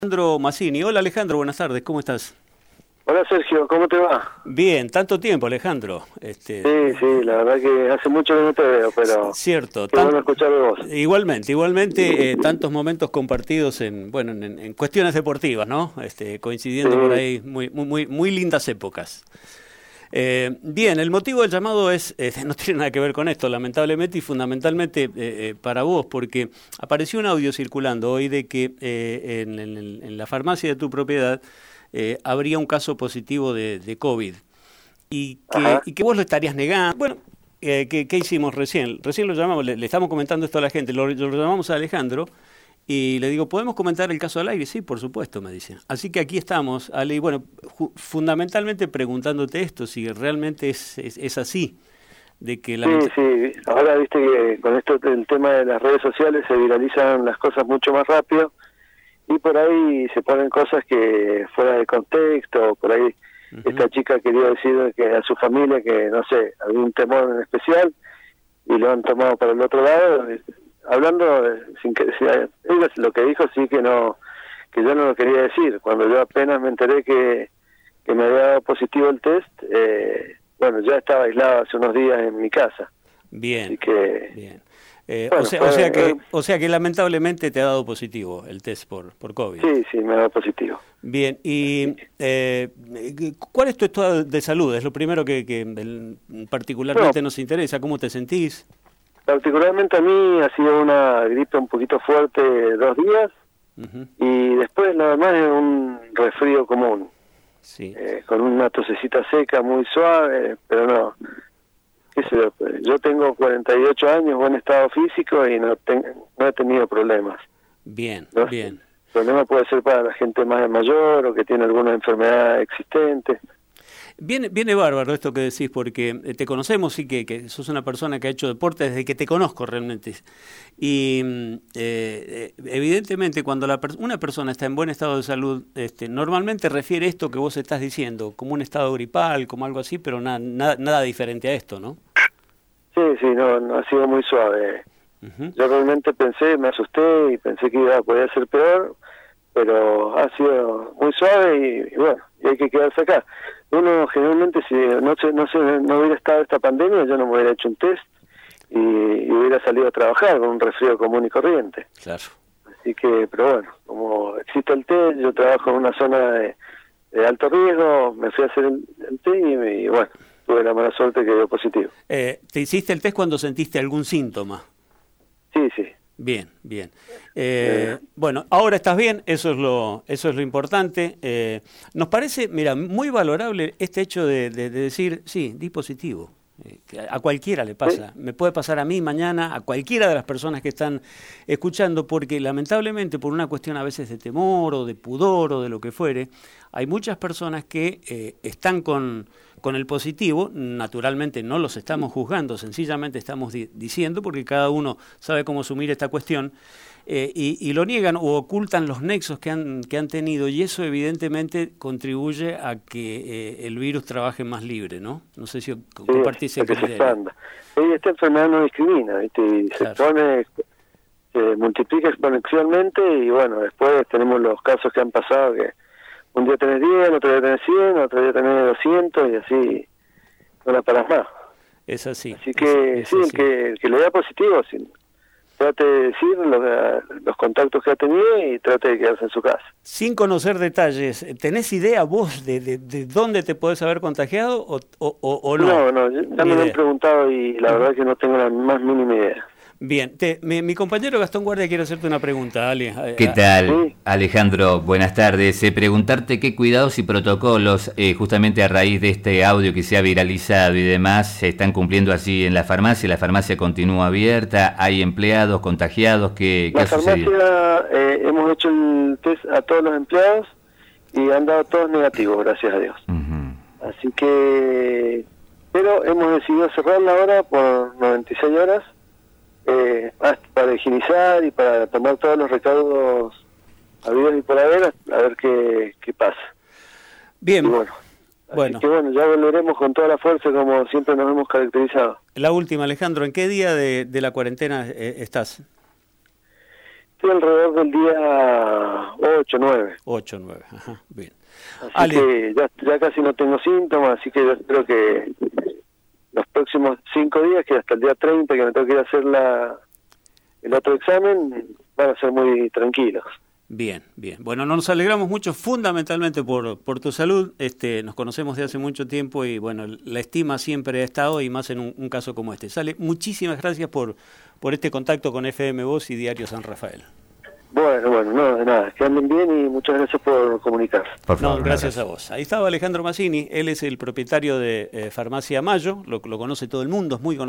Alejandro Mazzini. Hola Alejandro, buenas tardes, ¿cómo estás? Hola Sergio, ¿cómo te va? Bien, tanto tiempo Alejandro. Sí, la verdad que hace mucho que no te veo, pero cierto, qué bueno escuchar de vos. Igualmente, tantos momentos compartidos en cuestiones deportivas, ¿no? Coincidiendo por ahí, muy lindas épocas. Bien, el motivo del llamado no tiene nada que ver con esto, lamentablemente y fundamentalmente para vos, porque apareció un audio circulando hoy de que en la farmacia de tu propiedad habría un caso positivo de COVID y que vos lo estarías negando. Bueno, ¿qué hicimos recién? Recién lo llamamos, le estamos comentando esto a la gente, lo llamamos a Alejandro. Y le digo, ¿podemos comentar el caso al aire? Sí, por supuesto, me dicen. Así que aquí estamos, Ale, y bueno, fundamentalmente preguntándote esto, si realmente es así, de que Sí, ahora viste que con esto el tema de las redes sociales se viralizan las cosas mucho más rápido y por ahí se ponen cosas que fuera de contexto, por ahí esta chica quería decir que a su familia que, no sé, algún temor en especial y lo han tomado para el otro lado. Hablando sin que ella lo que dijo sí que yo no lo quería decir. Cuando yo apenas me enteré que me había dado positivo el test, bueno, ya estaba aislado hace unos días en mi casa. Bien, así que, bien. Bueno, o sea que lamentablemente te ha dado positivo el test por COVID. Sí, me ha dado positivo. Bien, y ¿cuál es tu estado de salud? Es lo primero que particularmente nos interesa. ¿Cómo te sentís? Particularmente a mí ha sido una gripe un poquito fuerte 2 días y después nada más es un resfrío común, con una tosecita seca muy suave, pero no, qué sé yo tengo 48 años, buen estado físico y no he tenido problemas. Bien. El problema puede ser para la gente más mayor o que tiene alguna enfermedad existente. Viene bárbaro esto que decís, porque te conocemos, sí, que sos una persona que ha hecho deporte desde que te conozco realmente. Y evidentemente cuando una persona está en buen estado de salud, normalmente refiere esto que vos estás diciendo, como un estado gripal, como algo así, pero nada diferente a esto, ¿no? Sí, no ha sido muy suave. Yo realmente me asusté y pensé que podía ser peor, pero ha sido muy suave y bueno, y hay que quedarse acá. Uno generalmente, si no hubiera estado esta pandemia, yo no me hubiera hecho un test y hubiera salido a trabajar con un resfrío común y corriente. Claro. Así que, pero bueno, como existe el test, yo trabajo en una zona de alto riesgo, me fui a hacer el test y bueno, tuve la mala suerte que dio positivo. ¿Te hiciste el test cuando sentiste algún síntoma? Sí. Bien. Bueno, ahora estás bien, eso es lo importante. Nos parece, mira, muy valorable este hecho de decir, sí, di positivo. A cualquiera le pasa, me puede pasar a mí mañana, a cualquiera de las personas que están escuchando, porque lamentablemente por una cuestión a veces de temor o de pudor o de lo que fuere, hay muchas personas que están con el positivo. Naturalmente no los estamos juzgando, sencillamente estamos diciendo, porque cada uno sabe cómo asumir esta cuestión, y lo niegan o ocultan los nexos que han tenido, y eso evidentemente contribuye a que el virus trabaje más libre, ¿no? No sé si compartís ese criterio. Esta enfermedad no discrimina, ¿viste? Y claro. Se multiplica exponencialmente y bueno, después tenemos los casos que han pasado que un día tenés 10, otro día tenés 100, otro día tenés 200 y así no la paras más. Es así. Así que el que le da positivo, trate de decir los contactos que ha tenido y trate de quedarse en su casa. Sin conocer detalles, ¿tenés idea vos de dónde te podés haber contagiado o no? No, ya me lo han preguntado y la verdad que no tengo la más mínima idea. Bien, mi compañero Gastón Guardia quiere hacerte una pregunta, Ale. ¿Qué tal, Alejandro? Buenas tardes. Preguntarte qué cuidados y protocolos, justamente a raíz de este audio que se ha viralizado y demás, se están cumpliendo así en la farmacia continúa abierta, hay empleados contagiados, ¿qué ha sucedido? La farmacia, hemos hecho el test a todos los empleados y han dado todos negativos, gracias a Dios. Así que, pero hemos decidido cerrarla ahora por 96 horas, para higienizar y para tomar todos los recaudos habidos y por haber, a ver qué pasa. Bien. Y bueno, que ya volveremos con toda la fuerza como siempre nos hemos caracterizado. La última, Alejandro, ¿en qué día de la cuarentena estás? Estoy alrededor del día 8, 9. 8, 9, ajá, bien. Así que ya casi no tengo síntomas, así que yo espero que los próximos 5 días, que hasta el día 30 que me tengo que ir a hacer el otro examen, van a ser muy tranquilos. Bien, bien. Bueno, nos alegramos mucho fundamentalmente por tu salud. Nos conocemos de hace mucho tiempo y bueno, la estima siempre ha estado y más en un caso como este. Sale, muchísimas gracias por este contacto con FM Voz y Diario San Rafael. Bueno, no, de nada, que anden bien y muchas gracias por comunicar. Por favor, no, gracias a vos. Ahí estaba Alejandro Mazzini, él es el propietario de Farmacia Mayo, lo conoce todo el mundo, es muy conocido.